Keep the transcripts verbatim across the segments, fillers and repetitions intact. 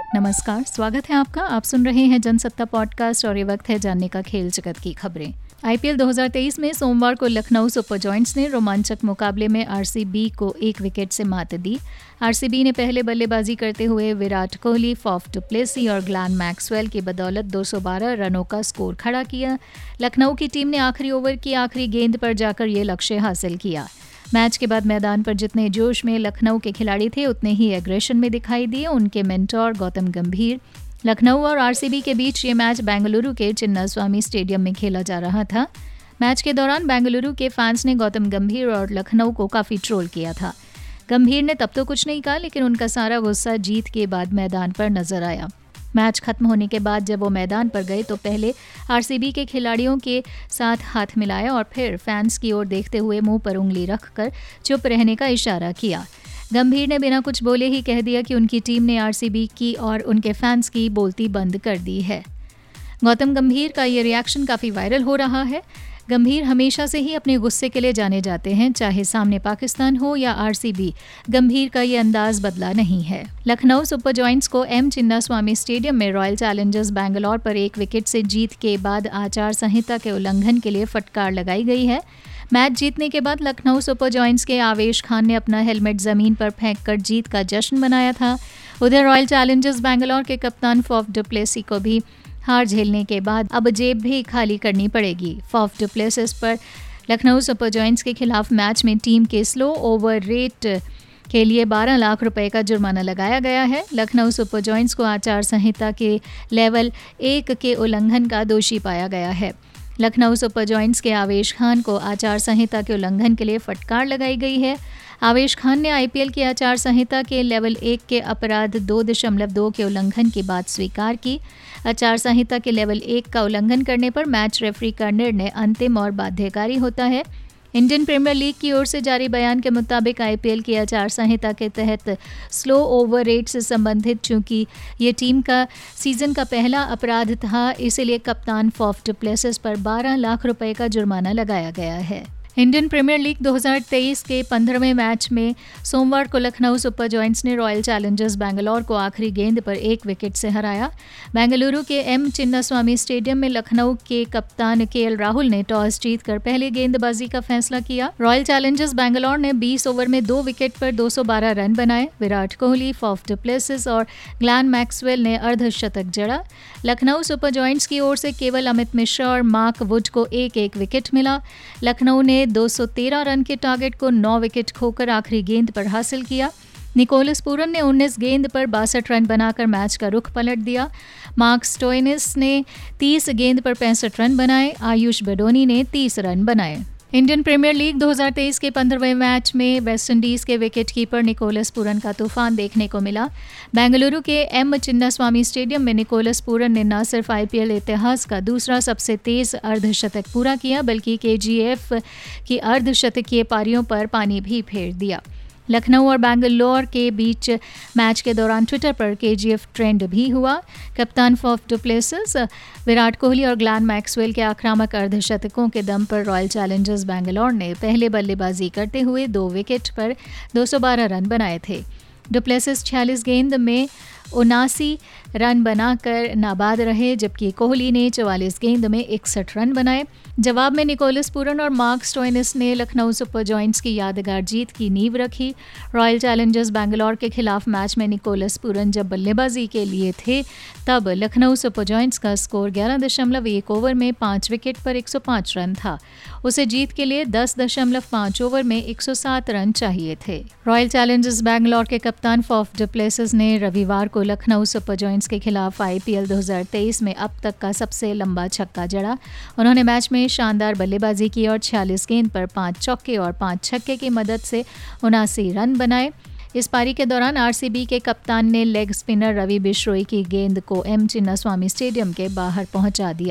नमस्कार, स्वागत है आपका। आप सुन रहे हैं जनसत्ता पॉडकास्ट और ये वक्त है जानने का खेल जगत की खबरें। आईपीएल दो हज़ार तेईस में सोमवार को लखनऊ सुपर जॉयंट्स ने रोमांचक मुकाबले में आरसीबी को एक विकेट से मात दी। आरसीबी ने पहले बल्लेबाजी करते हुए Virat Kohli, Faf du Plessis और ग्लेन मैक्सवेल की बदौलत दो सौ बारह रनों का स्कोर खड़ा किया। लखनऊ की टीम ने आखिरी ओवर की आखिरी गेंद पर जाकर ये लक्ष्य हासिल किया। मैच के बाद मैदान पर जितने जोश में लखनऊ के खिलाड़ी थे उतने ही एग्रेशन में दिखाई दिए उनके मेंटोर गौतम गंभीर। लखनऊ और आरसीबी के बीच ये मैच बेंगलुरु के चिन्नास्वामी स्टेडियम में खेला जा रहा था। मैच के दौरान बेंगलुरु के फैंस ने गौतम गंभीर और लखनऊ को काफ़ी ट्रोल किया था। गंभीर ने तब तो कुछ नहीं कहा, लेकिन उनका सारा गुस्सा जीत के बाद मैदान पर नजर आया। मैच खत्म होने के बाद जब वो मैदान पर गए तो पहले आरसीबी के खिलाड़ियों के साथ हाथ मिलाया और फिर फैंस की ओर देखते हुए मुंह पर उंगली रखकर चुप रहने का इशारा किया। गंभीर ने बिना कुछ बोले ही कह दिया कि उनकी टीम ने आरसीबी की और उनके फैंस की बोलती बंद कर दी है। गौतम गंभीर का ये रिएक्शन काफ़ी वायरल हो रहा है। गंभीर हमेशा से ही अपने गुस्से के लिए जाने जाते हैं, चाहे सामने पाकिस्तान हो या आरसीबी। गंभीर का ये अंदाज बदला नहीं है। लखनऊ सुपर जॉयंट्स को एम चिन्नास्वामी स्टेडियम में रॉयल चैलेंजर्स बैंगलोर पर एक विकेट से जीत के बाद आचार संहिता के उल्लंघन के लिए फटकार लगाई गई है। मैच जीतने के बाद लखनऊ सुपर जॉयंट्स के आवेश खान ने अपना हेलमेट जमीन पर फेंककर जीत का जश्न मनाया था। उधर रॉयल चैलेंजर्स बैंगलोर के कप्तान फाफ डु प्लेसी को भी हार झेलने के बाद अब जेब भी खाली करनी पड़ेगी। फाफ डु प्लेसिस पर लखनऊ सुपर जॉयंट्स के खिलाफ मैच में टीम के स्लो ओवर रेट के लिए बारह लाख रुपए का जुर्माना लगाया गया है। लखनऊ सुपर जॉयंट्स को आचार संहिता के लेवल एक के उल्लंघन का दोषी पाया गया है। लखनऊ सुपर जॉयंट्स के आवेश खान को आचार संहिता के उल्लंघन के लिए फटकार लगाई गई है। आवेश खान ने आईपीएल की आचार संहिता के लेवल एक के अपराध दो दशमलव दो के उल्लंघन की बात स्वीकार की। आचार संहिता के लेवल एक का उल्लंघन करने पर मैच रेफरी का निर्णय अंतिम और बाध्यकारी होता है। इंडियन प्रीमियर लीग की ओर से जारी बयान के मुताबिक आईपीएल की आचार संहिता के तहत स्लो ओवर रेट से संबंधित चूंकि ये टीम का सीजन का पहला अपराध था, इसलिए कप्तान फाफ डु प्लेसिस पर बारह लाख रुपए का जुर्माना लगाया गया है। इंडियन प्रीमियर लीग दो हज़ार तेईस के पंद्रहवें मैच में सोमवार को लखनऊ सुपर जॉयंट्स ने रॉयल चैलेंजर्स बैंगलोर को आखिरी गेंद पर एक विकेट से हराया। बेंगलुरु के एम चिन्नास्वामी स्टेडियम में लखनऊ के कप्तान केएल राहुल ने टॉस जीतकर पहले गेंदबाजी का फैसला किया। रॉयल चैलेंजर्स बैंगलोर ने बीस ओवर में दो विकेट पर दो सौ बारह रन बनाए। Virat Kohli, Faf du Plessis और ग्लेन मैक्सवेल ने अर्धशतक जड़ा। लखनऊ सुपर जॉयंट्स की ओर से केवल अमित मिश्रा और मार्क वुड को एक एक विकेट मिला। लखनऊ ने दो सौ तेरह रन के टारगेट को नौ विकेट खोकर आखिरी गेंद पर हासिल किया। निकोलस पूरन ने उन्नीस गेंद पर बासठ रन बनाकर मैच का रुख पलट दिया। मार्क स्टोइनिस ने तीस गेंद पर पैंसठ रन बनाए। आयुष बडोनी ने तीस रन बनाए। इंडियन प्रीमियर लीग दो हज़ार तेईस के पंद्रहवें मैच में वेस्टइंडीज के विकेटकीपर निकोलस पूरन का तूफान देखने को मिला। बेंगलुरु के एम चिन्नास्वामी स्टेडियम में निकोलस पूरन ने न सिर्फ आईपीएल इतिहास का दूसरा सबसे तेज अर्धशतक पूरा किया, बल्कि केजीएफ की अर्धशतकीय पारियों पर पानी भी फेर दिया। लखनऊ और बेंगलोर के बीच मैच के दौरान ट्विटर पर केजीएफ ट्रेंड भी हुआ। कप्तान Faf du Plessis, Virat Kohli और ग्लेन मैक्सवेल के आक्रामक अर्धशतकों के दम पर रॉयल चैलेंजर्स बैंगलोर ने पहले बल्लेबाजी करते हुए दो विकेट पर दो सौ बारह रन बनाए थे। डु प्लेसिस छियालीस गेंद में उनासी रन बनाकर नाबाद रहे, जबकि कोहली ने चवालीस गेंद में इकसठ रन बनाए। जवाब में निकोलस पूरन और मार्क स्टोइनिस ने लखनऊ सुपर जॉयंट्स की यादगार जीत की नींव रखी। रॉयल चैलेंजर्स बैंगलोर के खिलाफ मैच में निकोलस पूरन जब बल्लेबाजी के लिए थे तब लखनऊ सुपर जॉयंट्स का स्कोर ग्यारह दशमलव एक ओवर में पाँच विकेट पर एक सौ पाँच रन था। उसे जीत के लिए दस दशमलव पाँच ओवर में एक सौ सात रन चाहिए थे। रॉयल चैलेंजर्स बैंगलोर के कप्तान फाफ डु प्लेसिस ने रविवार को लखनऊ सुपर जॉयंट्स के खिलाफ आईपीएल दो हज़ार तेईस में अब तक का सबसे लंबा छक्का जड़ा। उन्होंने मैच में शानदार बल्लेबाजी की और छियालीस गेंद पर पाँच चौके और पाँच छक्के की मदद से उनासी रन बनाए। इस पारी के दौरान आरसीबी के कप्तान ने लेग स्पिनर रवि बिश्नोई की गेंद को एम चिन्नास्वामी स्टेडियम के बाहर पहुंचा दिया।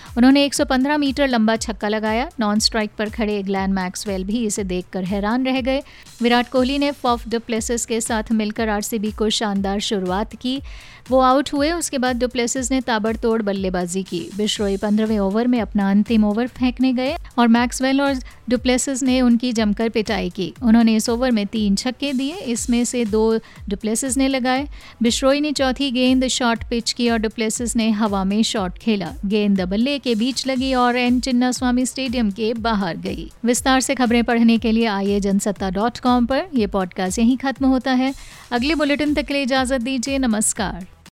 उन्होंने एक सौ पंद्रह मीटर लंबा छक्का लगाया। नॉन स्ट्राइक पर खड़े ग्लैन मैक्सवेल भी इसे देखकर हैरान रह गए। विराट कोहली ने फॉफ डुप्लेसिस के साथ मिलकर आरसीबी को शानदार शुरुआत की। वो आउट हुए, उसके बाद डुप्लेसिस ने ताबड़तोड़ बल्लेबाजी की। बिश्नोई पंद्रहवें ओवर में अपना अंतिम ओवर फेंकने गए और मैक्सवेल और डुप्लेसिस ने उनकी जमकर पिटाई की। उन्होंने इस ओवर में तीन छक्के दिए, इसमें से दो डुप्लेसिस ने लगाए। बिश्नोई ने चौथी गेंद शॉर्ट पिच की और डुप्लेसिस ने हवा में शॉट खेला। गेंद बल्ले के बीच लगी और एन चिन्नास्वामी स्टेडियम के बाहर गई। विस्तार से खबरें पढ़ने के लिए आइए जनसत्ता डॉट कॉम पर। यह पॉडकास्ट यहीं खत्म होता है। अगले बुलेटिन तक के लिए इजाजत दीजिए। नमस्कार।